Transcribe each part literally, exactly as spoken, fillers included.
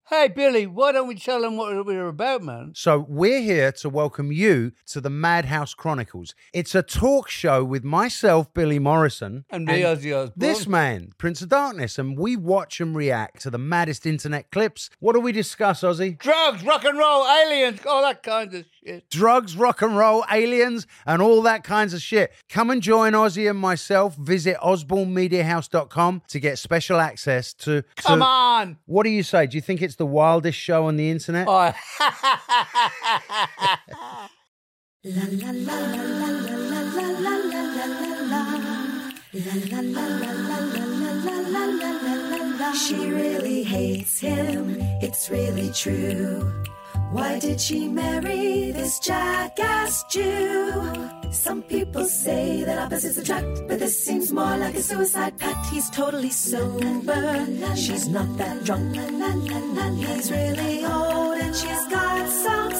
Hey, Billy, why don't we tell them what we're about, man? So we're here to welcome you to the Madhouse Chronicles. It's a talk show with myself, Billy Morrison, And me, Ozzy Osbourne. this man, Prince of Darkness, and we watch and react to the maddest internet clips. What do we discuss, Ozzy? Drugs, rock and roll, aliens, all that kind of shit. Drugs, rock and roll, aliens, and all that kinds of shit. Come and join Ozzy and myself. Visit osborne media house dot com to get special access to... to Come on! What do you say? Do you think it's the wildest show on the internet? Oh. She really hates him, it's really true. Why did she marry this jackass Jew? Some people say that opposites attract, but this seems more like a suicide pact. He's totally sober, she's not that drunk. He's really old and she's got some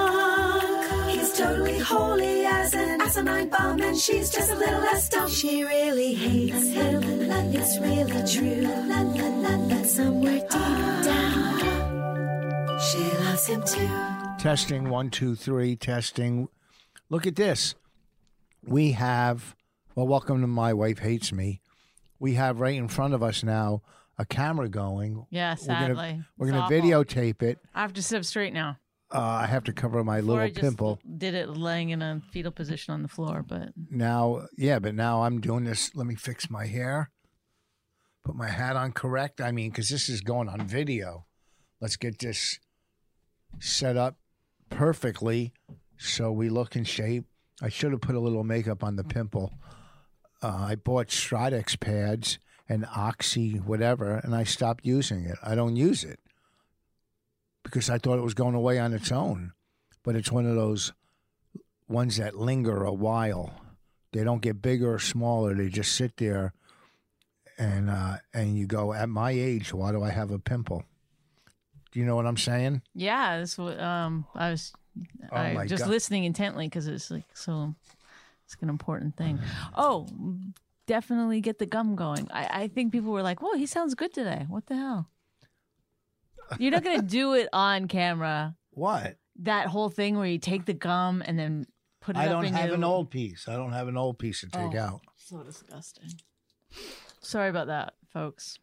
spunk. He's totally holy as an asinine bomb, and she's just a little less dumb. She really hates him, it's really true. But somewhere deep down, she loves him too. Testing, one, two, three, testing. Look at this. We have, well, welcome to My Wife Hates Me. We have right in front of us now a camera going. Yeah, sadly. We're going to videotape it. I have to sit up straight now. Uh, I have to cover my Before little I just pimple. did it laying in a fetal position on the floor, but... Now, yeah, but now I'm doing this. Let me fix my hair. Put my hat on correct. I mean, because this is going on video. Let's get this set up perfectly so we look in shape. I should have put a little makeup on the pimple. Uh, I bought Stridex pads and Oxy whatever, and I stopped using it. I don't use it because I thought it was going away on its own. But it's one of those ones that linger a while. They don't get bigger or smaller. They just sit there, and uh, and you go, at my age, why do I have a pimple? Do you know what I'm saying? Yeah, this, um, I was Oh I, my just God. listening intently because it's like so. It's an important thing. Oh, definitely get the gum going. I, I think people were like, "Whoa, he sounds good today." What the hell? You're not gonna do it on camera. What? That whole thing where you take the gum and then put it I up don't in have your... an old piece. I don't have an old piece to take Oh, out. So disgusting. Sorry about that, folks.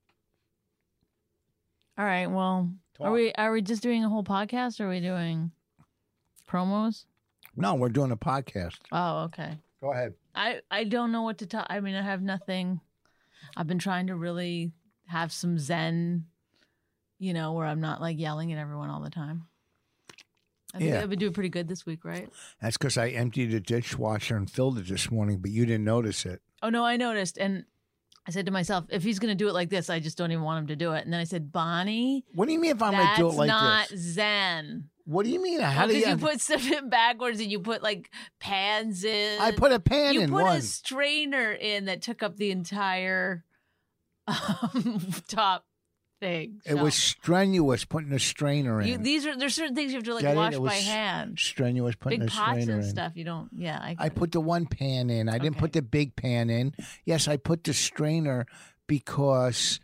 All right. Well, Talk. are we are we just doing a whole podcast, or are we doing promos? No, we're doing a podcast. Oh, okay. Go ahead. I, I don't know what to talk. I mean, I have nothing. I've been trying to really have some zen, you know, where I'm not like yelling at everyone all the time. I think Yeah. I've been doing pretty good this week, right? That's because I emptied the dishwasher and filled it this morning, but you didn't notice it. Oh, no, I noticed. And I said to myself, if he's going to do it like this, I just don't even want him to do it. And then I said, Bonnie, What do you mean if I'm going that's to do it like not this? zen. What do you mean? How do Because you? you put stuff in backwards and you put like pans in. I put a pan you in put one. a strainer in that took up the entire um, top thing. It So was strenuous putting a strainer in. you, these are there's certain things you have to like Get it? wash It was by hand. strenuous putting Big a pots strainer and in. stuff. You don't. Yeah, I. I put the one pan in. I didn't Okay. put the big pan in. Yes, I put the strainer because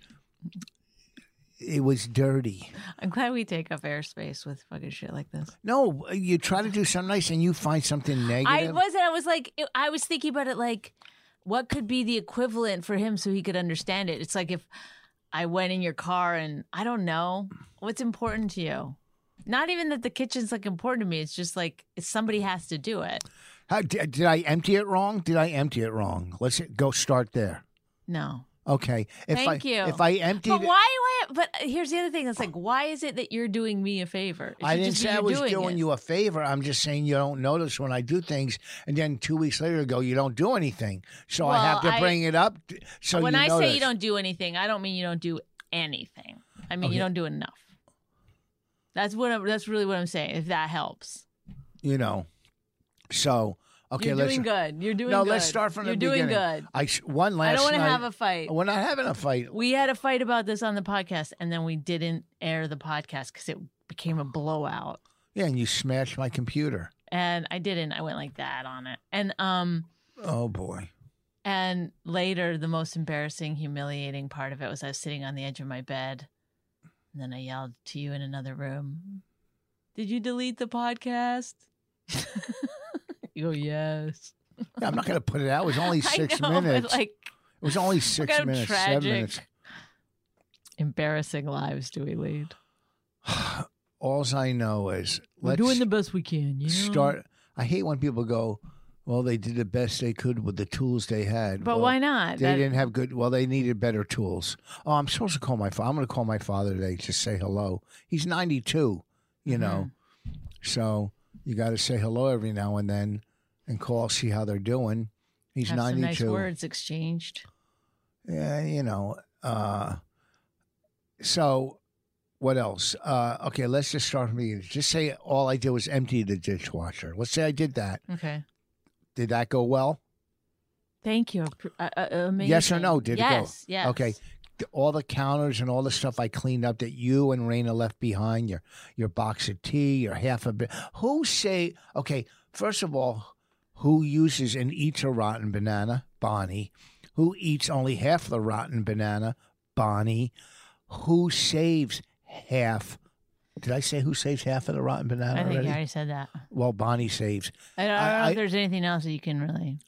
it was dirty. I'm glad we take up airspace with fucking shit like this. No, you try to do something nice and you find something negative. I wasn't. I was like, it, I was thinking about it like, what could be the equivalent for him so he could understand it? It's like if I went in your car and I don't know what's important to you. Not even that the kitchen's like important to me. It's just like if somebody has to do it. How, did, did I empty it wrong? Did I empty it wrong? Let's go start there. No. Okay. If Thank I, you. If I emptied But it, why? Why? But here's the other thing. It's like, why is it that you're doing me a favor? It I should didn't just be say I you was doing doing it. you a favor. I'm just saying you don't notice when I do things, and then two weeks later go, you don't do anything. So I have Well, to I- bring it up. t- So when you I notice. say you don't do anything, I don't mean you don't do anything. I mean you Okay. don't do enough. That's what. I'm, that's really what I'm saying. If that helps. you know, so okay, You're let's doing good. You're doing no. good. Let's start from You're the doing beginning. good. I s- one last. I don't want to night- have a fight. We're not having a fight. We had a fight about this on the podcast, and then we didn't air the podcast because it became a blowout. Yeah, and you smashed my computer. And I didn't. I went like that on it. And um, Oh boy. and later, the most embarrassing, humiliating part of it was I was sitting on the edge of my bed, And then I yelled to you in another room, did you delete the podcast? You go, yes. Yeah, I'm not going to put it out. It was only six I know, minutes. But like, it was only six kind of minutes, tragic. seven minutes. Embarrassing lives do we lead? All I know is We're let's doing the best we can. You know? start. I hate when people go, well, they did the best they could with the tools they had. But Well, why not? They That- didn't have good. Well, they needed better tools. Oh, I'm supposed to call my father. I'm going to call my father today to say hello. He's ninety-two, you know, so you got to say hello every now and then and call, see how they're doing. He's have some ninety-two. nice words exchanged. Yeah, you know. Uh, so, what else? Uh, okay, let's just start from the beginning. Just say all I did was empty the dishwasher. Let's say I did that. Okay. Did that go well? Thank you. Uh, uh, amazing. Yes or no? Did yes, it go? Yes. Okay. All the counters and all the stuff I cleaned up that you and Raina left behind, your your box of tea, your half a bit. Who say, okay, first of all, who uses and eats a rotten banana? Bonnie. Who eats only half the rotten banana? Bonnie. Who saves half? Did I say who saves half of the rotten banana I think already? you already said that. Well, Bonnie saves. I don't, I don't I- know I- if there's anything else that you can really.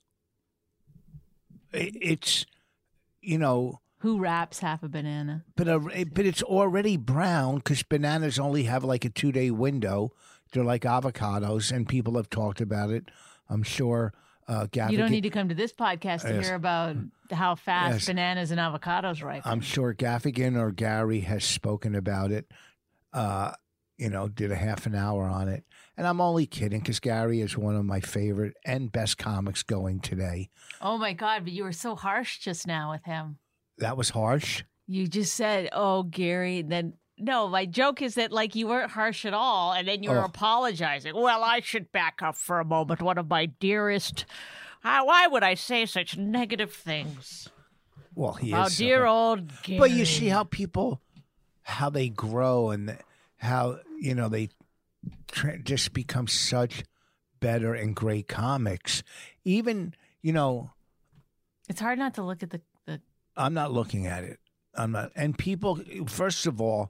It- It's, you know, Who wraps half a banana? but a, but it's already brown because bananas only have like a two day window. They're like avocados, and people have talked about it. I'm sure. Uh, Gaffigan, You don't need to come to this podcast to Yes. hear about how fast Yes. bananas and avocados ripen. I'm sure Gaffigan or Gary has spoken about it. Uh, you know, did a half an hour on it, and I'm only kidding because Gary is one of my favorite and best comics going today. Oh my God, but you were so harsh just now with him. That was harsh. You just said, oh, Gary. Then, no, my joke is that, like, you weren't harsh at all. And then you were Oh. apologizing. Well, I should back up for a moment. One of my dearest. Uh, why would I say such negative things? Well, he Oh, is. dear old Gary. But you see how people, how they grow and how, you know, they tra- just become such better and great comics. Even, you know, It's hard not to look at the. the I'm not looking at it. I'm not. And people, first of all,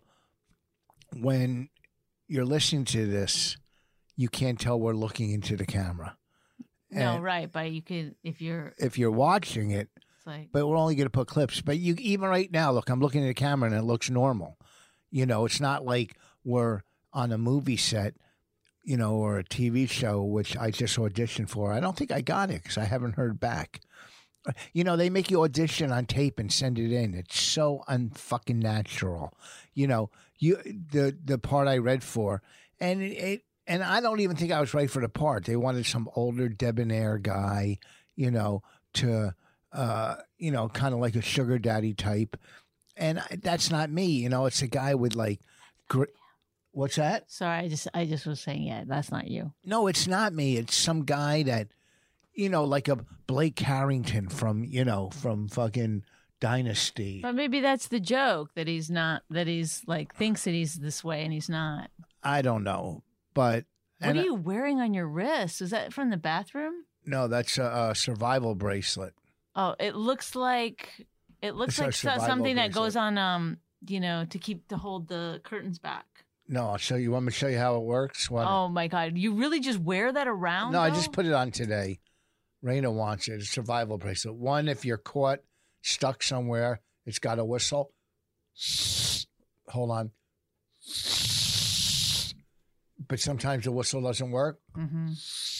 when you're listening to this, you can't tell we're looking into the camera. no, And right. But you could, if you're. if you're watching it, It's like. but we're only going to put clips. But you even right now, look, I'm looking at the camera and it looks normal. You know, it's not like we're on a movie set, you know, or a T V show, which I just auditioned for. I don't think I got it because I haven't heard back. You know, they make you audition on tape and send it in. It's so unfucking natural. You know, you the the part I read for, and it, it and I don't even think I was right for the part. They wanted some older debonair guy, you know, to uh, you know, kind of like a sugar daddy type, and I- that's not me. You know, it's a guy with like, gr- what's that? Sorry, I just, I just was saying, yeah, that's not you. No, it's not me. It's some guy that, you know, like a Blake Carrington from, you know, from fucking Dynasty. But maybe that's the joke that he's not, that he's like, thinks that he's this way and he's not. I don't know, but What and are you wearing on your wrist? Is that from the bathroom? no, that's a, a survival bracelet. Oh, it looks like it looks It's our like so- survival something that goes bracelet. on, um, you know, to keep to hold the curtains back. No, I'll show you. Want me to show you how it works? What? Oh my God, you really just wear that around? no, I though? just put it on today. Raina wants it. It's a survival bracelet. One, if you're caught stuck somewhere, it's got a whistle. Hold on. But sometimes the whistle doesn't work. Mhm.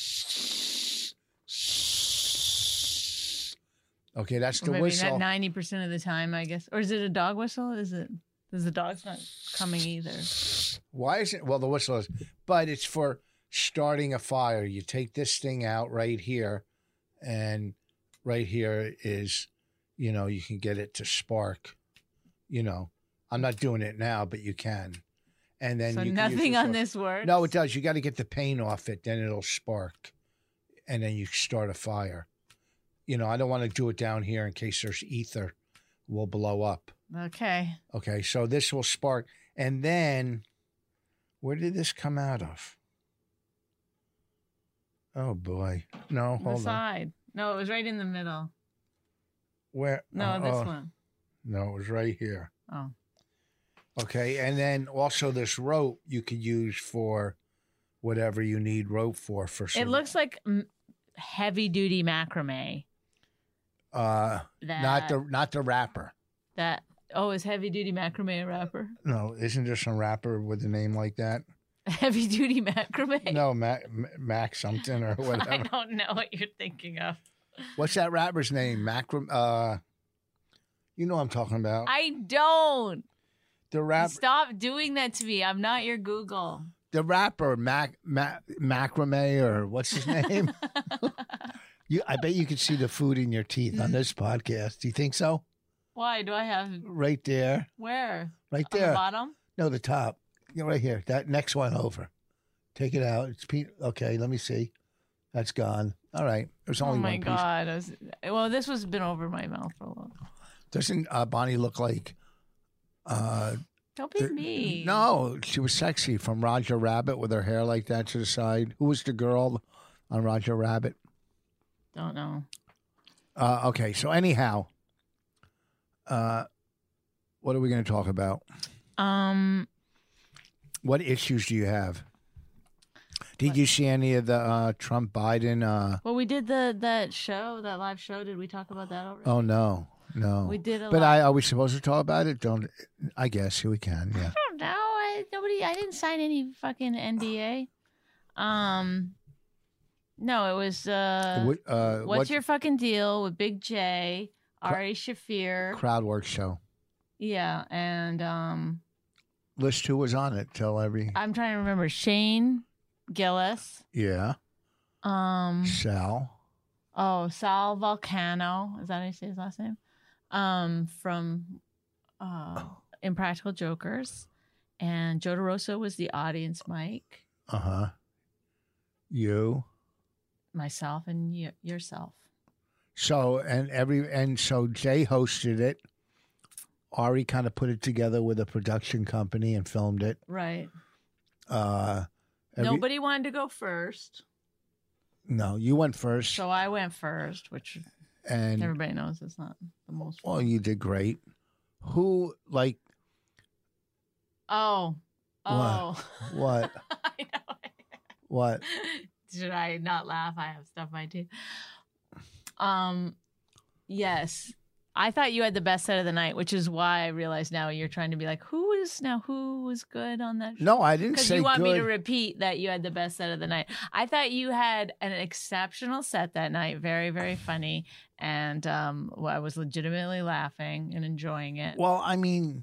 Okay, that's Or the maybe whistle. not ninety percent of the time, I guess. Or is it a dog whistle? Is it? Because the dog's not coming either. Why is it? Well, the whistle is, but it's for starting a fire. You take this thing out right here, and right here is, you know, you can get it to spark. You know, I'm not doing it now, but you can. And then So you can use nothing this on one. this works. No, it does. You got to get the paint off it, then it'll spark, and then you start a fire. You know, I don't want to do it down here in case there's ether, will blow up. Okay. Okay, so this will spark. And then, where did this come out of? Oh, boy. No, The hold on. side. No, it was right in the middle. Where? No, oh, this oh, one. No, it was right here. Oh. Okay, and then also this rope you could use for whatever you need rope for. For It looks like m- heavy duty macrame. uh, That, not the not the wrapper. that. Oh, is heavy duty macrame a wrapper? No, isn't there some rapper with a name like that? Heavy duty macrame. No, Mac, Mac something or I whatever. don't know what you're thinking of. What's that rapper's name? Macram. Uh, you know what I'm talking about. I don't. the rap. Stop doing that to me. I'm not your Google. The rapper Mac, Mac Macrame or what's his name? you, I bet you could see the food in your teeth on this podcast. Do you think so? Why do I have Right there, where? right On there. the bottom? No, the top. You know, right here. That next one over. Take it out. It's pe- okay. Let me see. That's gone. All right. There's only Oh my one piece. god! I was, well, this was been over my mouth for a while. Doesn't uh, Bonnie look like? Uh, Don't be the- mean. No, she was sexy from Roger Rabbit with her hair like that to the side. Who was the girl on Roger Rabbit? Don't know. Uh, okay, so anyhow, uh, what are we going to talk about? Um. What issues do you have? Did you see any of the uh, Trump Biden? Uh, Well, we did the that show, that live show. Did we talk about that already? oh no, no. We did a But lot. I, are we supposed to talk about it? Don't. I guess we can. Yeah. I don't know. I nobody. I didn't sign any fucking N D A. Um. No, it was. Uh, What, uh, what's what your fucking deal with Big J, Ari Shafir? crowd work show? Yeah, and um, List who was on it. Tell every. I'm trying to remember Shane Gillis. Yeah. Um. Sal. Oh, Sal Volcano. Is that how you say his last name? Um, from uh, Impractical Jokers. And Joe DeRosa was the audience mic. Uh huh. You. Myself and y- yourself. So and every and so Jay hosted it. Ari kind of put it together with a production company and filmed it. Right. Uh, every- Nobody wanted to go first. No, you went first, So I went first, which and everybody knows is not the most well, fun. you did great. Who like Oh. Oh. what? I know. What? Should I not laugh? I have stuff in my teeth. Um, yes. I thought you had the best set of the night, which is why I realize now you're trying to be like, who is now who was good on that show? No, I didn't Because say you want good. me to repeat that you had the best set of the night. I thought you had an exceptional set that night. Very, very funny. And um, well, I was legitimately laughing and enjoying it. Well, I mean,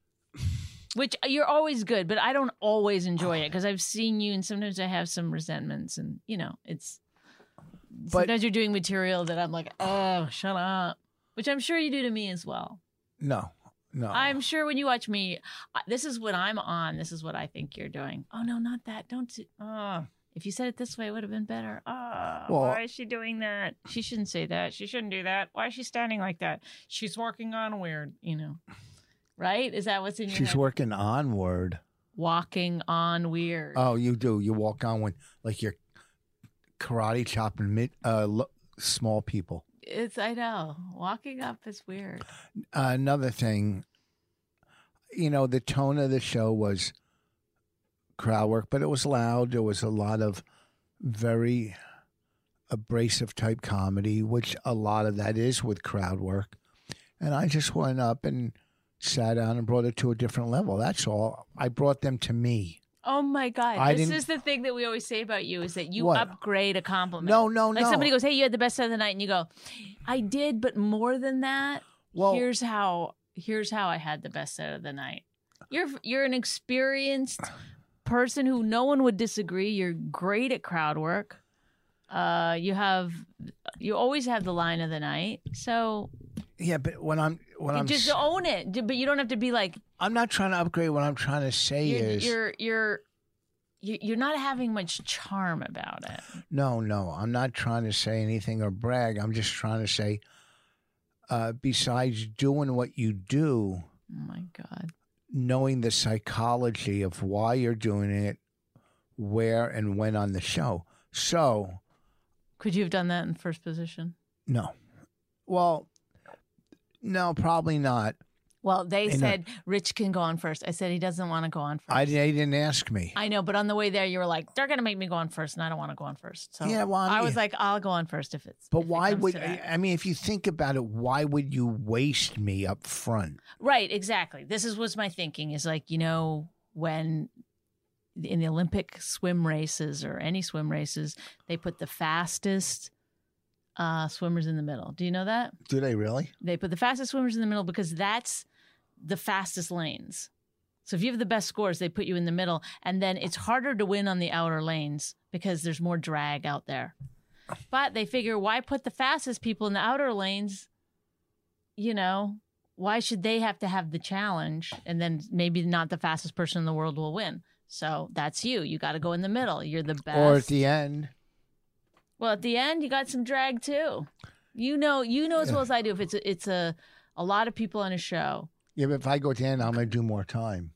Which you're always good, but I don't always enjoy it because I've seen you and sometimes I have some resentments and, you know, it's But- sometimes you're doing material that I'm like, oh, shut up, which I'm sure you do to me as well. no, no. I'm sure when you watch me, I- this is what I'm on. This is what I think you're doing. Oh, no, not that. Don't do, oh, if you said it this way, it would have been better. Oh, Well- why is she doing that? She shouldn't say that. She shouldn't do that. Why is she standing like that? She's working on weird, you know. Right? Is that what's in your She's head? working onward. Walking on weird. Oh, you do. You walk on when like you're karate chopping mid, uh, lo- small people. It's I know. Walking up is weird. Uh, another thing, you know, the tone of the show was crowd work, but it was loud. There was a lot of very abrasive type comedy, which a lot of that is with crowd work. And I just went up and sat down and brought it to a different level. That's all. I brought them to me. Oh my god. I this didn't- is the thing that we always say about you is that you What? upgrade a compliment. No, no, Like no. somebody goes, "Hey, you had the best set of the night." And you go, "I did, but more than that, Well- here's how here's how I had the best set of the night." You're you're an experienced person who no one would disagree. You're great at crowd work. Uh, you have you always have the line of the night. So Yeah, but when I'm when you I'm just s- own it. But you don't have to be like I'm not trying to upgrade. What I'm trying to say you're is you're you're you- you're not having much charm about it. no, no. I'm not trying to say anything or brag. I'm just trying to say, uh, besides doing what you do, Oh my god. knowing the psychology of why you're doing it, where and when on the show. So, Could you have done that in first position? no. Well, no, probably not. Well, they In a- said Rich can go on first. I said he doesn't want to go on first. I they didn't ask me. I know, but on the way there, you were like, they're going to make me go on first, and I don't want to go on first. So Yeah, well, I I was mean- like, I'll go on first if it's. But if it why comes would to that. I mean? If you think about it, why would you waste me up front? Right, exactly. This is what's my thinking is like, you know, when in the Olympic swim races or any swim races, they put the fastest uh, swimmers in the middle. Do you know that? Do they really? They put the fastest swimmers in the middle because that's the fastest lanes. So if you have the best scores, they put you in the middle. And then it's harder to win on the outer lanes because there's more drag out there. But they figure, why put the fastest people in the outer lanes? You know, why should they have to have the challenge? And then maybe not the fastest person in the world will win. So that's you. You got to go in the middle. You're the best. Or at the end? Well, at the end, you got some drag too. You know, you know as well as I do. If it's a, it's a a lot of people on a show. Yeah, but if I go at the end, I'm going to do more time.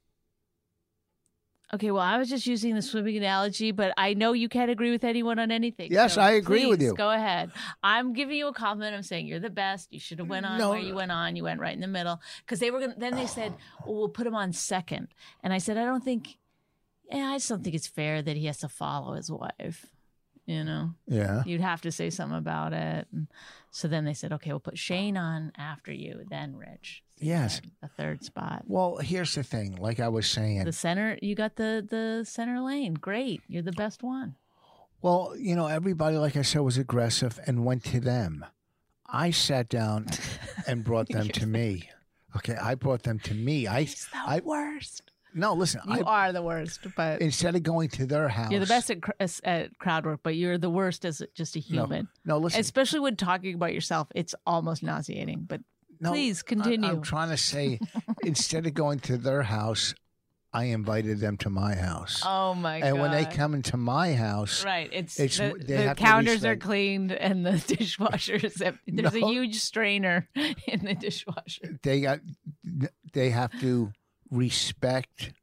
Okay, well, I was just using the swimming analogy, but I know you can't agree with anyone on anything. Yes, so I agree with please, you. Go ahead. I'm giving you a compliment. I'm saying you're the best. You should have went on No. where you went on. You went right in the middle because they were gonna. Then they said, well, "We'll put him on second. And I said, "I don't think. Yeah, I just don't think it's fair that he has to follow his wife. You know, Yeah. you'd have to say something about it." And so then they said, "Okay, we'll put Shane on after you, then Rich." So you Yes. had a third spot. Well, here's the thing. Like I was saying, The center, you got the the center lane. Great, you're the best one. well, you know, everybody, like I said, was aggressive and went to them. I sat down and brought them to me. Okay, I brought them to me. I, It's the I worst. no, listen. You I are the worst, but instead of going to their house, you're the best at, cr- as- at crowd work. But you're the worst as just a human. No, listen. Especially when talking about yourself, it's almost nauseating. But No, please I- continue. I'm trying to say, instead of going to their house, I invited them to my house. oh my god! and when they come into my house, right, it's, it's- the, they the have to counters are respect- cleaned and the dishwashers. Have, there's No. a huge strainer in the dishwasher. they got they have to respect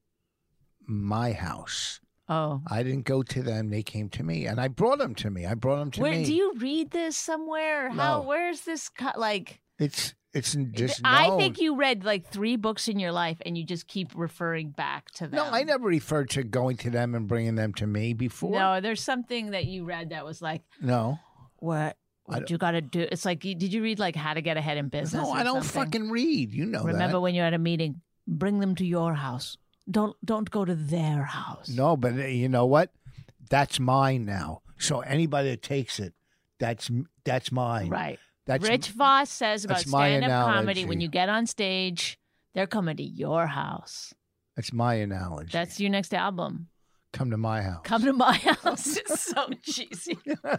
my house. Oh. I didn't go to them; they came to me, and I brought them to me. I brought them to Where me. do you read this somewhere? How? No. Where's this? Co- like, It's it's just I known. think you read like three books in your life, and you just keep referring back to them. No, I never referred to going to them and bringing them to me before. No, there's something that you read that was like, no, what? I What don't- you got to do? It's like, you- did you read like How to Get Ahead in Business? no, or I don't something? fucking read. You know Remember that. when you're at a meeting? Bring them to your house. Don't don't go to their house. No, but uh, you know what? That's mine now. So anybody that takes it, that's that's mine. Right. That's Rich Voss says about that's my stand-up comedy: analogy. when you get on stage, they're coming to your house. That's my analogy. That's your next album. Come to my house. Come to my house. It's so cheesy.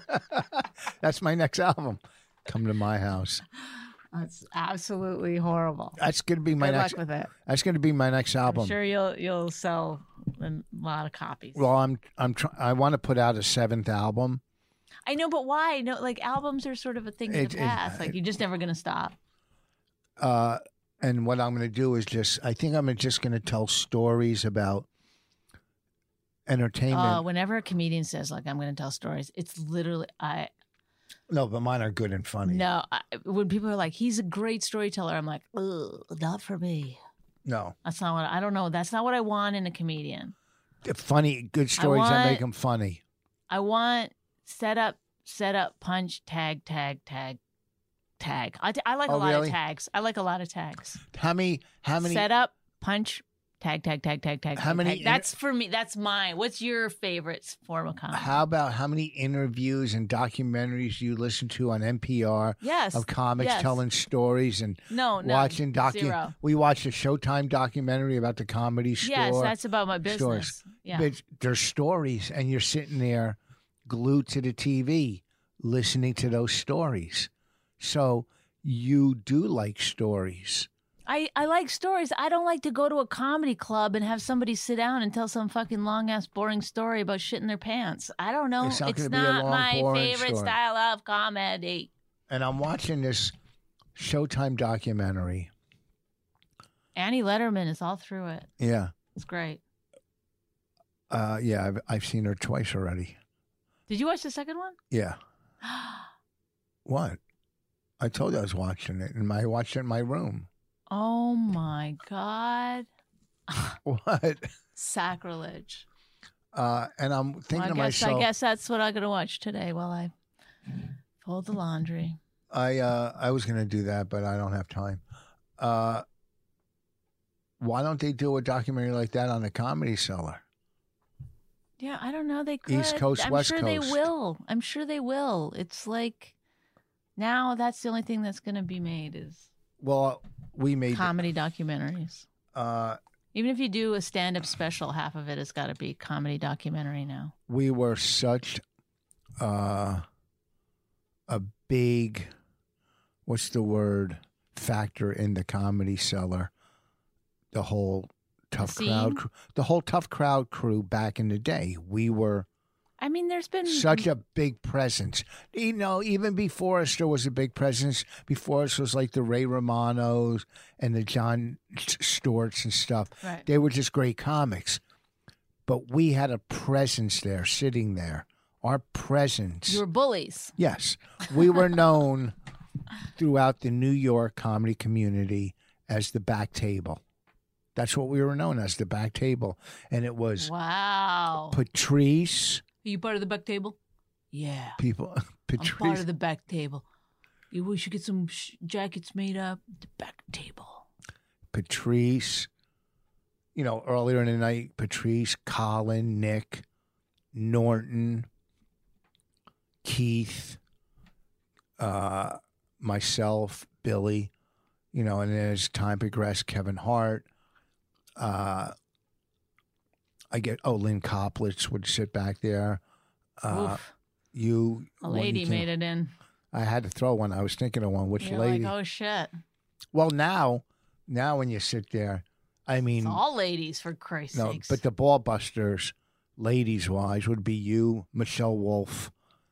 That's my next album. Come to my house. That's absolutely horrible. That's gonna be my Good next. luck with it. That's gonna be my next album. I'm sure you'll you'll sell a lot of copies. Well, I'm I'm try- I want to put out a seventh album. I know, but why? No, like albums are sort of a thing of It- the it- past. Like you're just never gonna stop. Uh, and what I'm going to do is just, I think I'm just going to tell stories about entertainment. Uh, whenever a comedian says like I'm gonna tell stories, it's literally I no, but mine are good and funny. no. I, when people are like he's a great storyteller, I'm like, ugh, not for me. No. That's not what I don't know. That's not what I want in a comedian. Funny, good stories that want- make them funny. I want set up, set up, punch, tag, tag, tag, tag. I, I like a Oh, lot really? of tags. I like a lot of tags. How many, how many, Set up, punch, tag, tag, tag, tag, tag. How tag, many tag. inter- That's for me. That's mine. What's your favorite form of comedy? how about how many interviews and documentaries you listen to on N P R yes. of comics yes. telling stories and No, no. watching docu? Zero. We watched a Showtime documentary about the Comedy Store. Yes, that's about my business. stores. Yeah. But there's stories, and you're sitting there glued to the T V listening to those stories. So you do like stories. I, I like stories. I don't like to go to a comedy club and have somebody sit down and tell some fucking long ass boring story about shit in their pants. I don't know. It's not It's gonna be a not long, my boring favorite story. style of comedy. And I'm watching this Showtime documentary. Annie Letterman is all through it. Yeah. It's great. Uh, yeah, I've, I've seen her twice already. Did you watch the second one? Yeah. What? I told you I was watching it, and I watched it in my room. Oh my God. What? Sacrilege. Uh, and I'm thinking Well, I to guess myself, I guess that's what I'm gonna watch today while I fold the laundry. I uh, I was going to do that, but I don't have time. Uh, why don't they do a documentary like that on the Comedy Cellar? Yeah, I don't know. They could. East Coast, I'm West sure they Coast. will. I'm sure they will. It's like now that's the only thing that's going to be made is Well, we made comedy documentaries. uh, Even if you do a stand-up special, half of it has got to be comedy documentary now. we were such uh, a big, what's the word, factor in the Comedy Cellar. The whole tough The crowd, scene? cr- the whole tough crowd crew back in the day. We were I mean, there's been such a big presence. You know, even before us, there was a big presence. Before us was like the Ray Romanos and the John Stewarts and stuff. Right. They were just great comics. But we had a presence there, sitting there. Our presence. you were bullies. Yes. We were known throughout the New York comedy community as the back table. That's what we were known as, the back table. And it was Wow. Patrice, Are you part of the back table? Yeah. people, I'm Patrice. part of the back table. You we should get some sh- jackets made up. The back table. Patrice, you know, earlier in the night, Patrice, Colin, Nick, Norton, Keith, uh, myself, Billy, you know, and then as time progressed, Kevin Hart. Uh, I get, oh, Lynn Koplitz would sit back there. Uh, Oof. you, A when you lady came- made it in. I had to throw one. I was thinking of one. Which You're lady? like, oh shit. Well, now, now when you sit there, I mean, It's all ladies, for Christ's no, sakes. but the ball busters, ladies wise, would be you, Michelle Wolf.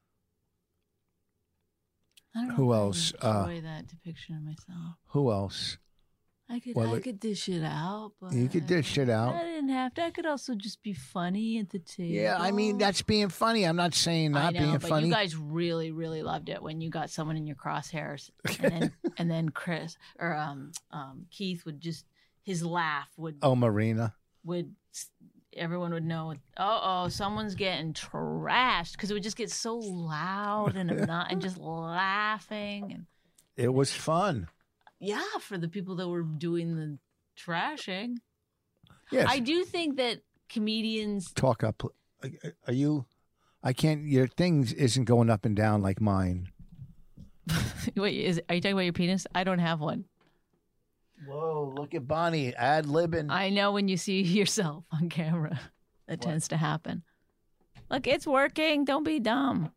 I don't know who if I else? Uh, enjoy that depiction of myself. Who else? I could, well, I it- could dish it out, but You could dish it out. I didn't have to. I could also just be funny at the table. Yeah, I mean that's being funny. I'm not saying I not know, being but funny. you guys really, really loved it when you got someone in your crosshairs, and then and then Chris or um um Keith would just his laugh would oh, Marina. would everyone would know. Oh, oh, someone's getting trashed because it would just get so loud and not and just laughing and It was fun. yeah, for the people that were doing the trashing. Yes. I do think that comedians. Talk up. Are you? I can't. Your things isn't going up and down like mine. Wait, is are you talking about your penis? I don't have one. Whoa! Look at Bonnie ad libbing. I know when you see yourself on camera, that tends to happen. Look, it's working. Don't be dumb.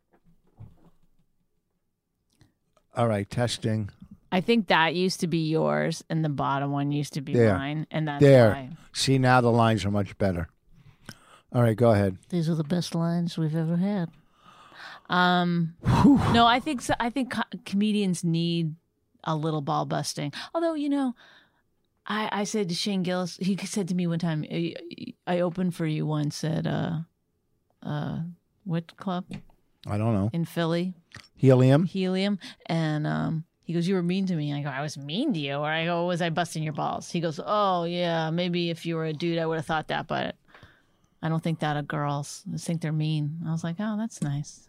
All right, testing. I think that used to be yours, and the bottom one used to be There. mine, and that's There. why. See, now the lines are much better. All right, go ahead. These are the best lines we've ever had. Um, no, I think so, I think co- comedians need a little ball busting. Although, you know, I, I said to Shane Gillis, he said to me one time, I, I opened for you once at uh, uh, what club I don't know. in Philly, Helium. Helium, and um, he goes, "You were mean to me." I go, "I was mean to you," or I go, "Was I busting your balls?" He goes, "Oh yeah, maybe if you were a dude, I would have thought that, but I don't think that of girls. I just think they're mean." I was like, "Oh, that's nice."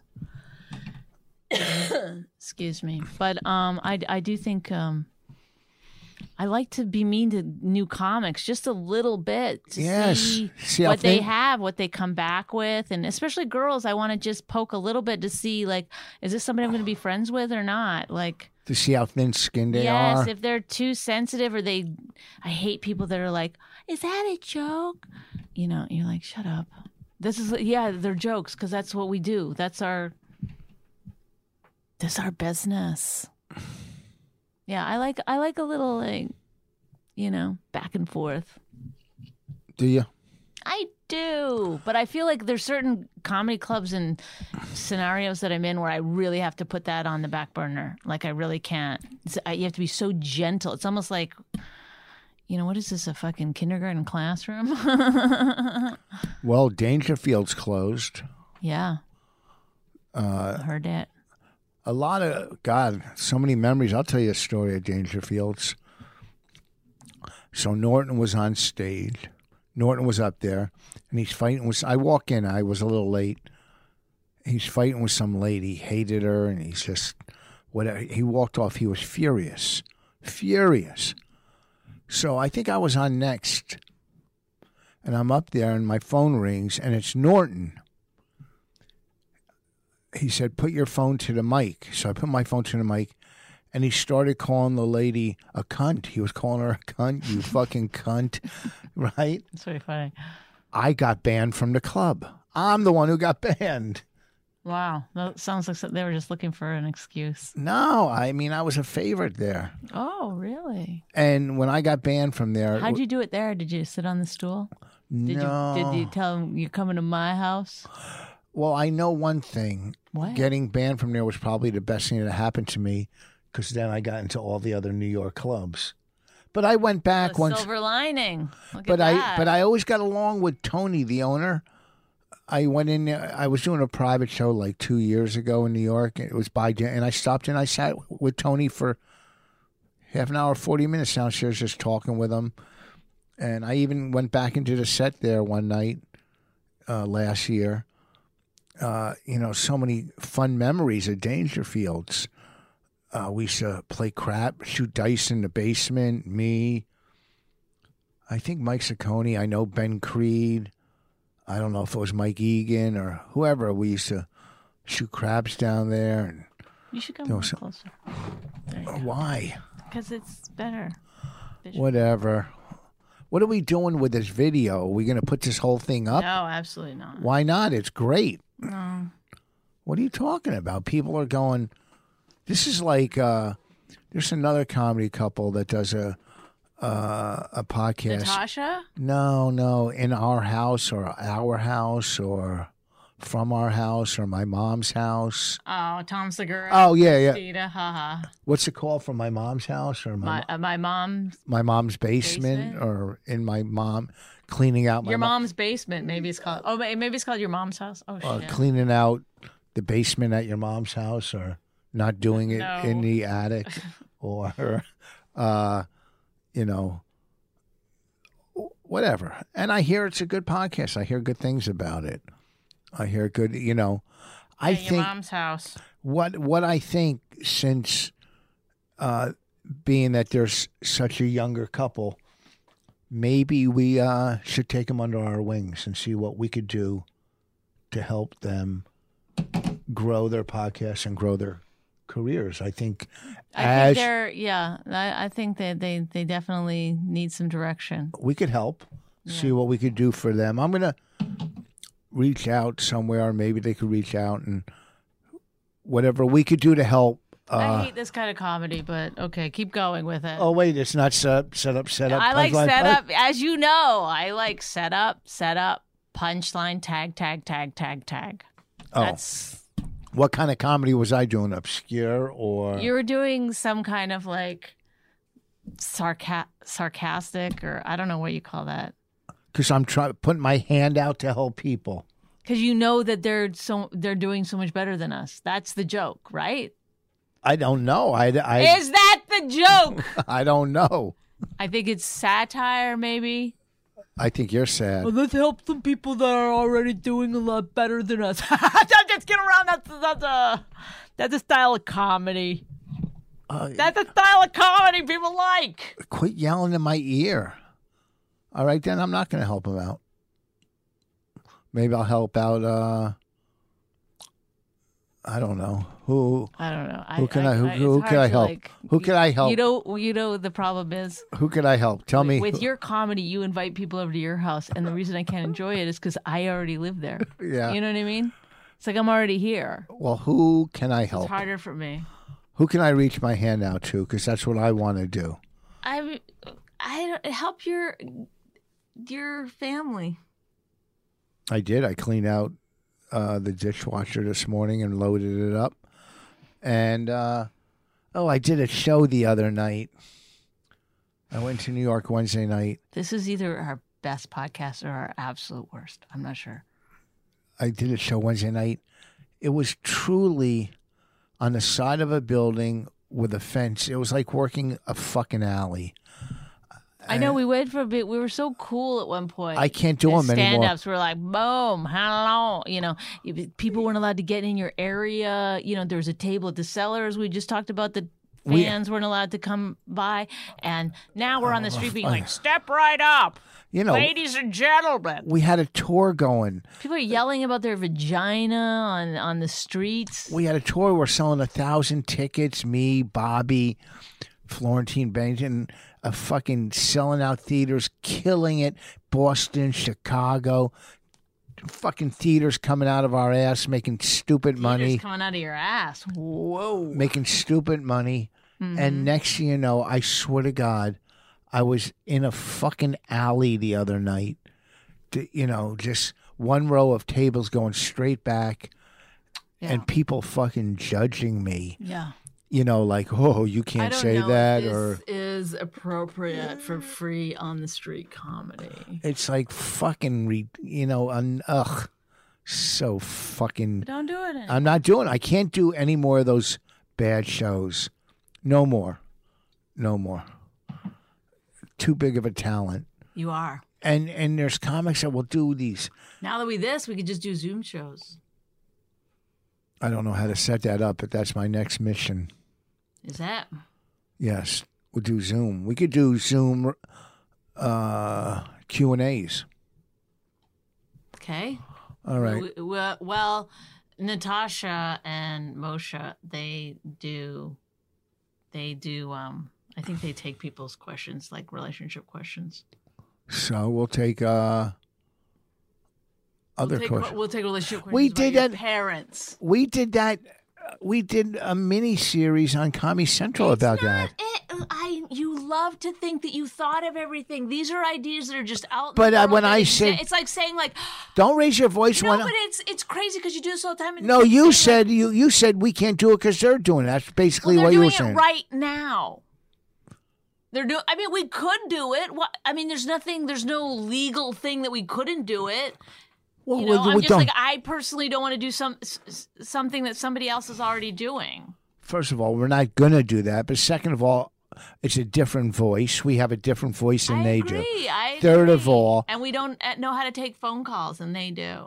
Excuse me, but um, I I do think um, I like to be mean to new comics just a little bit to Yes. see, See how what they thing- have, what they come back with, and especially girls. I want to just poke a little bit to see, like, is this somebody I'm going to be friends with or not? Like, To see how thin-skinned they yes, are. if they're too sensitive or they, I hate people that are like, "Is that a joke?" You know, you're like, "Shut up." This is yeah, they're jokes because that's what we do. That's our. That's our business. Yeah, I like I like a little like, you know, back and forth. Do you? I do, but I feel like there's certain comedy clubs and scenarios that I'm in where I really have to put that on the back burner. Like I really can't. It's, I, you have to be so gentle. It's almost like, you know, what is this? A fucking kindergarten classroom? Well, Dangerfield's closed. Yeah, Uh, I heard that. a lot of God, so many memories. I'll tell you a story of Dangerfield's. So Norton was on stage. Norton was up there, and he's fighting with. I walk in. I was a little late. He's fighting with some lady. Hated her, and he's just whatever. He walked off. He was furious, furious. So I think I was on next, and I'm up there, and my phone rings, and it's Norton. He said, "Put your phone to the mic." So I put my phone to the mic, and he started calling the lady a cunt. He was calling her a cunt. You fucking cunt, right? It's very funny. I got banned from the club. I'm the one who got banned. Wow, that sounds like they were just looking for an excuse. No, I mean, I was a favorite there. Oh, really? And when I got banned from there... How'd you do it there? Did you sit on the stool? Did no. you Did you tell them you're coming to my house? Well, I know one thing. What? Getting banned from there was probably the best thing that happened to me, because then I got into all the other New York clubs. But I went back The once... silver lining. Look But at I, that. but I always got along with Tony, the owner. I went in there. I was doing a private show like two years ago in New York. It was by, and I stopped and I sat with Tony for half an hour, forty minutes downstairs, just talking with him. And I even went back into the set there one night uh, last year. Uh, you know, so many fun memories at Dangerfields. Uh, we used to play crap, shoot dice in the basement. Me, I think Mike Ciccone. I know Ben Creed. I don't know if it was Mike Egan or whoever. We used to shoot craps down there. And You should come There a was little some- closer. There you go. why? Because it's better. Visual. Whatever. What are we doing with this video? Are we going to put this whole thing up? No, absolutely not. Why not? It's great. No. What are you talking about? People are going, this is like, uh, there's another comedy couple that does a uh, a podcast. Natasha? No, no, in our house or our house or from our house or my mom's house. Oh, Tom Segura. Oh, yeah, yeah. Christina, haha. What's it called? From my mom's house or my My, uh, my mom's, my mom's basement, Basement? or in my mom cleaning out my your mo- mom's basement. Maybe it's called, oh, may- maybe it's called your mom's house. Oh, uh, shit. cleaning out the basement at your mom's house, or not doing it No. in the attic, or uh, you know, whatever. And I hear it's a good podcast. I hear good things about it. I hear good, you know. I Yeah, your think mom's house. what what I think, since uh, being that there's such a younger couple, maybe we uh, should take them under our wings and see what we could do to help them grow their podcasts and grow their careers. I think I as think they're, yeah, I, I think that they, they definitely need some direction. we could help, see what we could do for them. I'm gonna reach out somewhere, maybe they could reach out, and whatever we could do to help. I Uh, hate this kind of comedy, but okay, keep going with it. oh wait, it's not set up, set up, set up. I like punchline, setup, as you know. I like setup, setup, punchline, tag, tag, tag, tag, tag. Oh. That's What kind of comedy was I doing? Obscure or you were doing some kind of like sarca- sarcastic, or I don't know what you call that, because I'm trying putting my hand out to help people. because you know that they're so they're doing so much better than us. That's the joke, right? I don't know. I, I, Is that the joke? I don't know. I think it's satire, maybe. I think you're sad. let's help some people that are already doing a lot better than us. Just get around. That's that's a that's a style of comedy. Uh, That's a style of comedy people like. Quit yelling in my ear. All right, then I'm not going to help him out. Maybe I'll help out. Uh, I don't know who. I don't know. Who can I? Who, it's who hard can I to, help? like, Who can I help? You know, you know the problem is Who can I help? Tell me. with who- your comedy, you invite people over to your house, and the reason I can't enjoy it is because I already live there. Yeah. You know what I mean? It's like I'm already here. Well, who can I help? It's harder for me. Who can I reach my hand out to? Because that's what I want to do. I, I don't- help your your family. I did. I cleaned out uh, the dishwasher this morning and loaded it up. And, uh, oh, I did a show the other night. I went to New York Wednesday night. This is either our best podcast or our absolute worst. I'm not sure. I did a show Wednesday night. It was truly on the side of a building with a fence. It was like working a fucking alley. I know we waited for a bit. We were so cool at one point. I can't do As them anymore. Stand-ups were like, boom, hello. You know, you- people weren't allowed to get in your area. You know, there was a table at the Cellars. We just talked about the We- fans weren't allowed to come by. And now we're on the street being like, step right up. You know, Ladies and gentlemen. we had a tour going. People are yelling about their vagina on, on the streets. We had a tour. We're selling a thousand tickets. Me, Bobby, Florentine Bennington, uh, fucking selling out theaters, killing it. Boston, Chicago, fucking theaters coming out of our ass, making stupid money, Theaters coming out of your ass. Whoa. making stupid money. And next thing you know, I swear to God, I was in a fucking alley the other night. D- You know, just one row of tables going straight back, Yeah. and people fucking judging me. Yeah. You know, like, oh, you I can't don't say know that, if this or is appropriate for free on the street comedy. it's like fucking, re- you know, un- ugh, so fucking. Don't do it anymore. I'm not doing. I can't do any more of those bad shows. No more, no more. Too big of a talent. You are. And and there's comics that will do these. Now that we this, we could just do Zoom shows. I don't know how to set that up, but that's my next mission. Is that? Yes, we'll do Zoom. We could do Zoom uh, Q and A's. Okay. All right. W- w- Well, Natasha and Moshe, they do, they do, um, I think they take people's questions, like relationship questions. So we'll take uh, other we'll take, questions. We'll take relationship questions We about did your that- parents. We did that. We did a mini series on Comedy Central It's about not that. It, I, you love to think that you thought of everything. These are ideas that are just out. in But, the uh, world when that I exist. said- it's like saying like, Don't raise your voice no, when. but it's it's crazy because you do this all the time. and No, it's you saying, said you you said we can't do it because they're doing it. That's like, basically well, what they're you were doing saying. it right now. They're doing. I mean, we could do it. What? I mean, there's nothing. There's no legal thing that we couldn't do it. Well, You know, we- I'm we just don't- like I personally don't want to do some s- s- something that somebody else is already doing. First of all, we're not gonna do that. But second of all, it's a different voice. We have a different voice than I they agree. do. I Third of agree. all- and we don't uh, know how to take phone calls, and they do.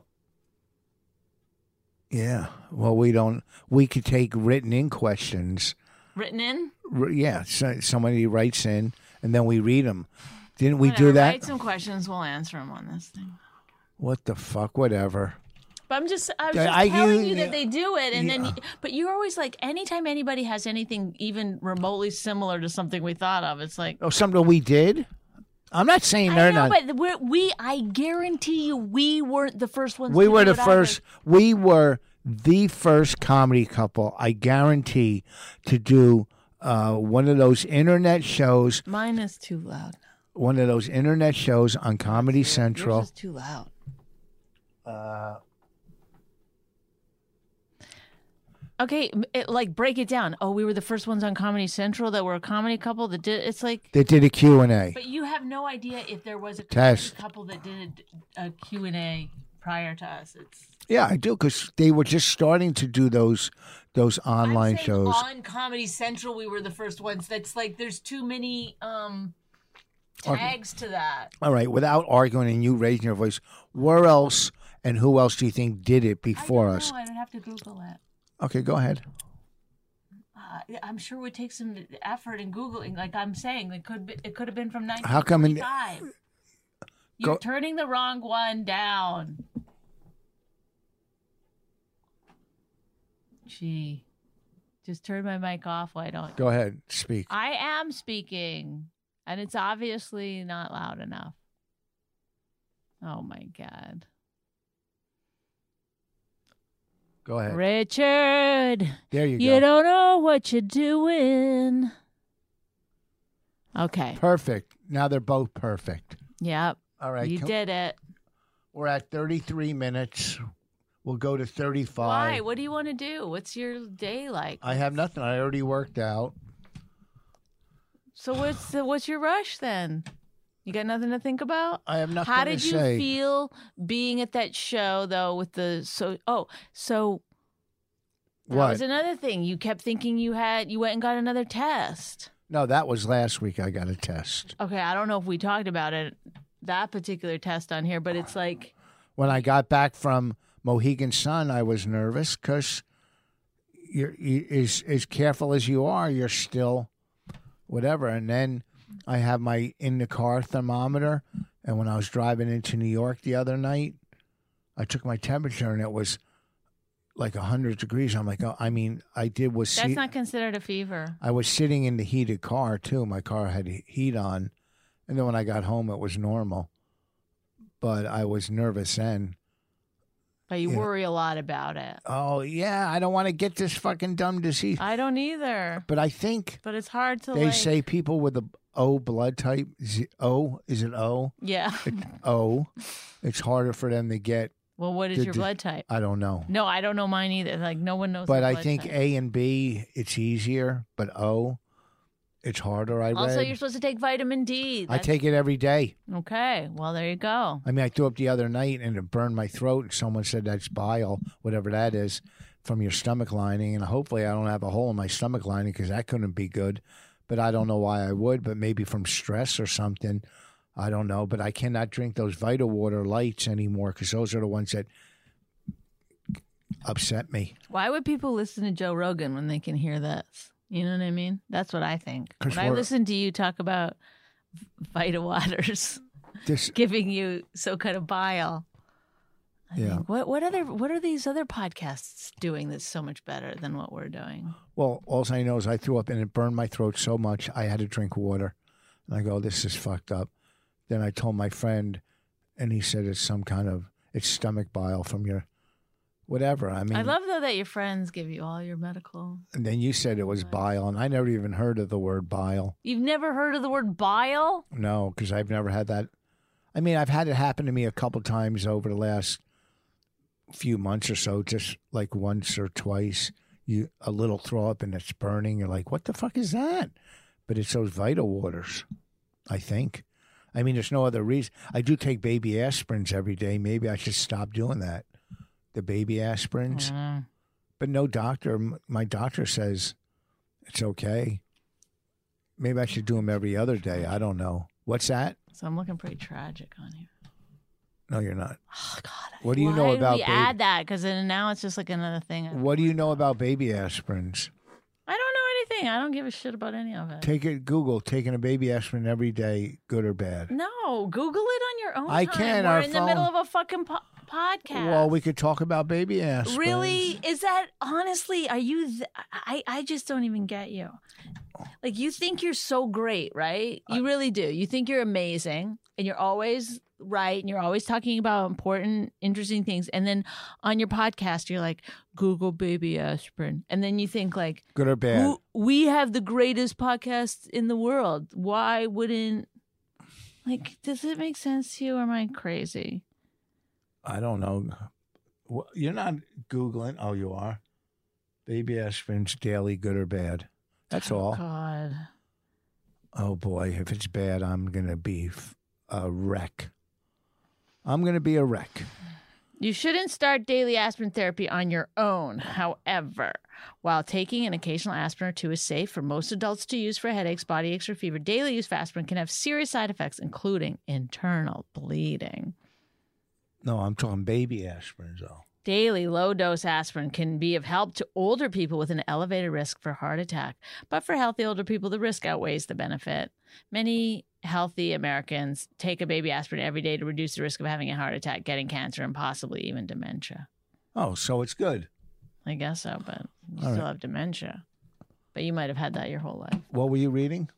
Yeah. Well, we don't. We could take written in questions. Written in. R- Yeah. So, somebody writes in, and then we read them. Didn't we Whatever, do that? Write some questions. We'll answer them on this thing. What the fuck? Whatever. But I'm just, I was Yeah, just I- telling you- you that they do it, and then, Yeah. you, but you're always like, anytime anybody has anything even remotely similar to something we thought of, it's like, Oh, something we did. I'm not saying I they're know, not. but we're, we, I guarantee you, we weren't the first ones. We to were do the it first. either. We were the first comedy couple, I guarantee, to do uh, one of those internet shows. Mine is too loud. One of those internet shows on Comedy Yours Central. is too loud. Uh, Okay, m- it, like break it down. Oh, we were the first ones on Comedy Central that were a comedy couple that did. It's like, they did a Q and A. but you have no idea if there was a Test. comedy couple that did a Q and A prior to us. It's Yeah, I do, because they were just starting to do those those online I'm saying shows. on Comedy Central. We were the first ones. That's like there's too many um tags to that. All right, without arguing and you raising your voice, where else and who else do you think did it before I don't us? know. I don't have to Google it. Okay, go ahead. Uh, I'm sure it would take some effort in googling. Like I'm saying, it could be, it could have been from How come in- nineteen twenty-five. You're Go- turning the wrong one down. Gee, just turn my mic off. Why don't Go ahead, speak. I am speaking, and it's obviously not loud enough. Oh my God, Go ahead. Richard, There you, you go. don't know what you're doing. Okay. Perfect. Now they're both perfect. Yep. All right. You can- did it. We're at thirty-three minutes. We'll go to thirty-five. Why? What do you want to do? What's your day like? I have nothing. I already worked out. So what's the, what's your rush then? You got nothing to think about? I have nothing How to did you say. feel being at that show though with the so oh so that What? was another thing. You kept thinking you had you went and got another test. No, that was last week. I got a test. Okay, I don't know if we talked about it, that particular test on here, but it's like, When I got back from Mohegan Sun, I was nervous because you're you, as as careful as you are, you're still whatever. And then I have my in the car thermometer, and when I was driving into New York the other night, I took my temperature and it was like a hundred degrees. I'm like, oh, I mean, I did was that's see, not considered a fever. I was sitting in the heated car too. My car had heat on, and then when I got home, it was normal. But I was nervous then. But you Yeah. worry a lot about it. Oh yeah, I don't want to get this fucking dumb disease. I don't either. But I think But it's hard to they like, say people with the O blood type, is it O, is it O? yeah. O. It's harder for them to get. Well, what is the- your the- blood type? I don't know. No, I don't know mine either. Like no one knows. But their I blood think type. A and B, it's easier. But O, it's harder. I Also, read. you're supposed to take vitamin D. I That's- take it every day. Okay, well there you go. I mean, I threw up the other night and it burned my throat. And someone said that's bile, whatever that is, from your stomach lining. And hopefully I don't have a hole in my stomach lining because that couldn't be good. But I don't know why I would, but maybe from stress or something. I don't know. But I cannot drink those Vita Water lights anymore because those are the ones that upset me. Why would people listen to Joe Rogan when they can hear this? You know what I mean? That's what I think. 'Cause When I we're- listen to you talk about Vita Waters This, giving you so kind of bile, I Yeah. think, what what other what are these other podcasts doing that's so much better than what we're doing? well, all I know is I threw up and it burned my throat so much I had to drink water. And I go, this is fucked up. Then I told my friend, and he said it's some kind of, it's stomach bile from your whatever. I mean, I love though that your friends give you all your medical. and then you said it was bile, and I never even heard of the word bile. You've never heard of the word bile? No, because I've never had that. I mean, I've had it happen to me a couple times over the last few months or so, just like once or twice. You a little throw up and it's burning. You're like, what the fuck is that? But it's those Vita Waters, I think. I mean, there's no other reason. I do take baby aspirins every day. Maybe I should stop doing that. The baby aspirins. Mm. But no doctor, m- my doctor says it's okay. Maybe I should do them every other day. I don't know. What's that? So I'm looking pretty tragic on here. No, you're not. Oh God! What do you Why know did about we baby- add that? Because now it's just like another thing. I What do you know about baby aspirins? I don't know anything. I don't give a shit about any of it. Take it, Google, taking a baby aspirin every day, good or bad. No, Google it on your own. I time. can, We're our in the middle of phone. a fucking po- podcast. Well, we could talk about baby aspirins. Really? Is that honestly? Are you? Th- I I just don't even get you. Like you think you're so great, right? You really do. You think you're amazing, and you're always right, and you're always talking about important, interesting things. And then on your podcast, you're like, Google baby aspirin, and then you think like, Good or bad? "Who- we have the greatest podcast in the world. Why wouldn't? Like, does it make sense to you, or am I crazy? I don't know. Well, you're not Googling. Oh, you are. Baby aspirins daily, good or bad? That's all. God. Oh boy, if it's bad, I'm gonna be f- a wreck. I'm gonna be a wreck. You shouldn't start daily aspirin therapy on your own. However, while taking an occasional aspirin or two is safe for most adults to use for headaches, body aches, or fever, daily use of aspirin can have serious side effects, including internal bleeding. No, I'm talking baby aspirins, though. Daily low-dose aspirin can be of help to older people with an elevated risk for heart attack. But for healthy older people, the risk outweighs the benefit. Many healthy Americans take a baby aspirin every day to reduce the risk of having a heart attack, getting cancer, and possibly even dementia. Oh, so it's good. I guess so, but you All still right. have dementia. But you might have had that your whole life. What were you reading?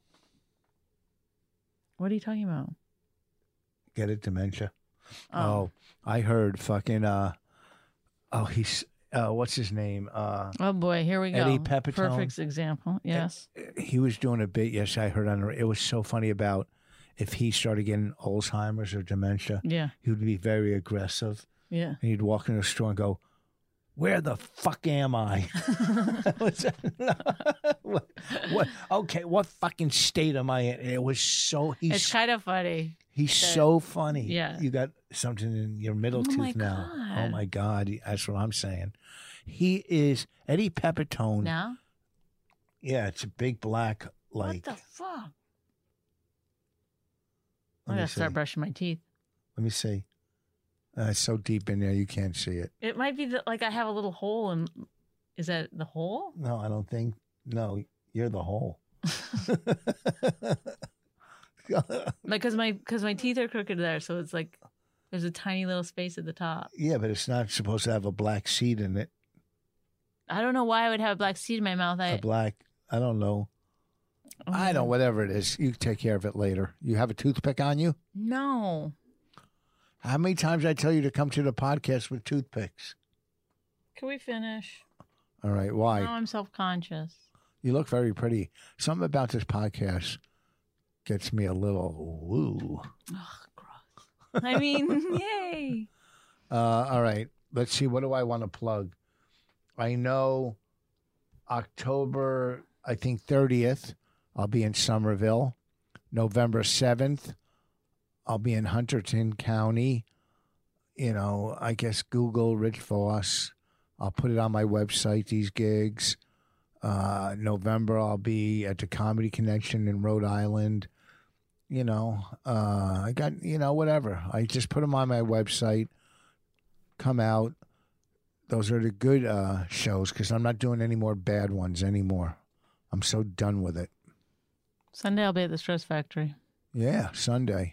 What are you talking about? Get it, dementia. Oh, Oh, I heard fucking. uh Oh, he's. Uh, what's his name? Uh, oh boy, here we go. Eddie Pepitone. Perfect example. Yes. he was doing a bit. Yes, I heard on. the- It was so funny about if he started getting Alzheimer's or dementia, Yeah. he would be very aggressive, Yeah. and he'd walk into a store and go, "Where the fuck am I?" What's that? what, what? Okay, what fucking state am I in? It was so. He's It's kind of funny. he's so funny. Yeah. you got something in your middle Oh, tooth my now. God. Oh my god, that's what I'm saying. He is Eddie Pepitone. Now? Yeah, it's a big black like. What the fuck? Let I me gotta start see. brushing my teeth. Let me see. Uh, it's so deep in there you can't see it. It might be that like I have a little hole and is that the hole? No, I don't think. No, you're the hole. Like cause my cause my teeth are crooked there, so it's like there's a tiny little space at the top. Yeah, but it's not supposed to have a black seed in it. I don't know why I would have a black seed in my mouth. I A black. I don't know. I don't. Whatever it is, you take care of it later. You have a toothpick on you? No. How many times I tell you to come to the podcast with toothpicks? Can we finish? All right. Why? Now I'm self conscious. You look very pretty. Something about this podcast gets me a little woo. Ugh, gross. I mean, yay. Uh, all right. Let's see. What do I want to plug? I know October, I think thirtieth, I'll be in Somerville. November seventh, I'll be in Hunterdon County. You know, I guess Google Rich Voss. I'll put it on my website, these gigs. Uh, November, I'll be at the Comedy Connection in Rhode Island. You know, uh, I got, you know, whatever. I just put them on my website. Come out. Those are the good uh, shows because I'm not doing any more bad ones anymore. I'm so done with it. Sunday I'll be at the Stress Factory. Yeah, Sunday.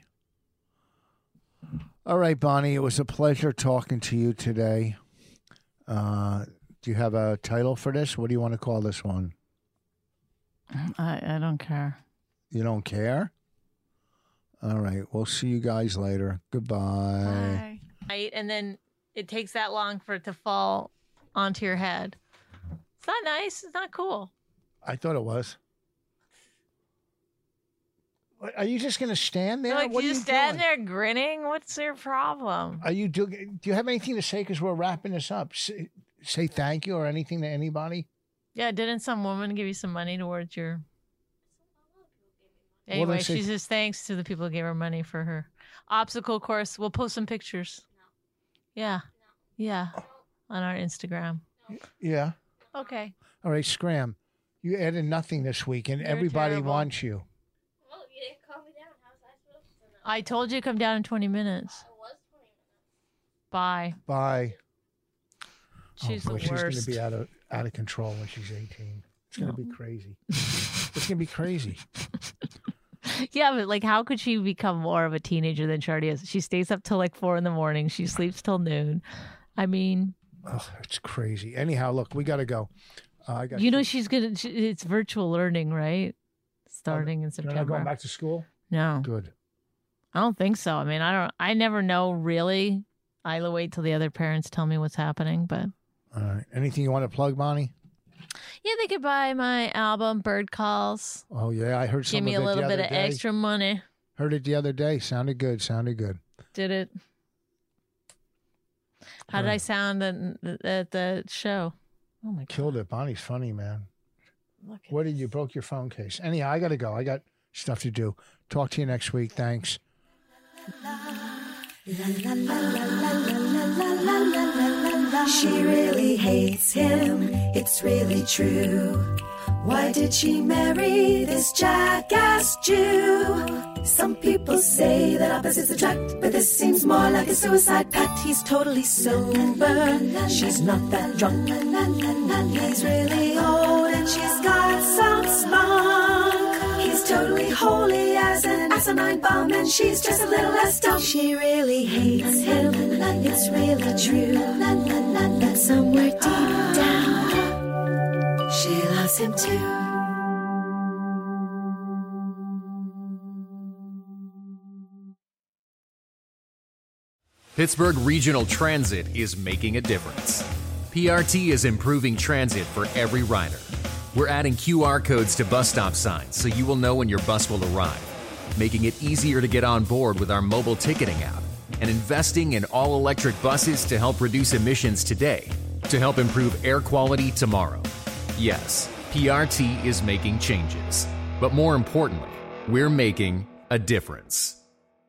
All right, Bonnie, it was a pleasure talking to you today. Uh, do you have a title for this? What do you want to call this one? I, I don't care. You don't care? All right, we'll see you guys later. Goodbye. Right, and then it takes that long for it to fall onto your head. It's not nice. It's not cool. I thought it was. Are you just going to stand there? Like what you are just you stand doing? there grinning. What's your problem? Are you do? Do you have anything to say? Because we're wrapping this up. Say, say thank you or anything to anybody. Yeah, didn't some woman give you some money towards your? Well, Anyway, then say- she says thanks to the people who gave her money for her obstacle course. We'll post some pictures. Yeah, yeah, on our Instagram. Yeah. Okay. All right, Scram. You added nothing this week, and You're everybody terrible. wants you. Well, you didn't calm me down. How was I supposed to know? I told you to come down in twenty minutes. I was twenty minutes. Bye. Bye. She's oh, boy, the she's going worst. to be out of out of control when she's eighteen. It's going to be crazy. It's going to be crazy. Yeah, but like, how could she become more of a teenager than she already is? She stays up till like four in the morning. She sleeps till noon. I mean, Oh, it's crazy. Anyhow, look, we got to go. Uh, I got you know, she's gonna. She, it's virtual learning, right? Starting in You're September. not going back to school? No, Good. I don't think so. I mean, I don't. I never know really. I wait till the other parents tell me what's happening. But All right. Anything you want to plug, Bonnie? yeah, they could buy my album "Bird Calls." Oh, yeah. I heard some Give me of a it little the bit other of day. extra money. Heard it the other day. Sounded good. Sounded good. Did it? How did I sound at, at the show? Oh my god! Killed it. Bonnie's funny, man. Look at What did you broke your phone case? Anyhow, I got to go. I got stuff to do. Talk to you next week. Thanks. She really hates him, it's really true. Why did she marry this jackass Jew? Some people say that opposites attract, but this seems more like a suicide pact. He's totally sober, she's not that drunk. He's really old and she's got some spunk. He's totally holy as an asinine bomb, and she's just a little less dumb. She really hates him, it's really true. But somewhere deep down, she loves him too. Pittsburgh Regional Transit is making a difference. P R T is improving transit for every rider. We're adding Q R codes to bus stop signs so you will know when your bus will arrive, making it easier to get on board with our mobile ticketing app, and investing in all-electric buses to help reduce emissions today, to help improve air quality tomorrow. Yes, P R T is making changes, but more importantly, we're making a difference.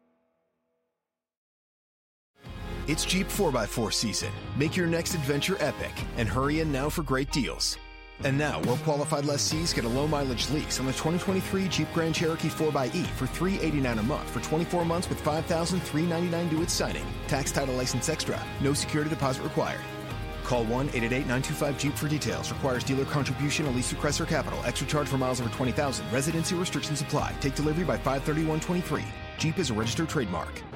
It's Jeep four by four season. Make your next adventure epic and hurry in now for great deals. And now, well-qualified lessees get a low-mileage lease on the twenty twenty-three Jeep Grand Cherokee four by E for three hundred eighty-nine dollars a month for twenty-four months with five thousand three hundred ninety-nine dollars due at signing. Tax, title, license extra. No security deposit required. Call one eight eight eight, nine two five, Jeep for details. Requires dealer contribution, a lease through Chrysler Capital. Extra charge for miles over twenty thousand. Residency restrictions apply. Take delivery by five thirty-one twenty-three. Jeep is a registered trademark.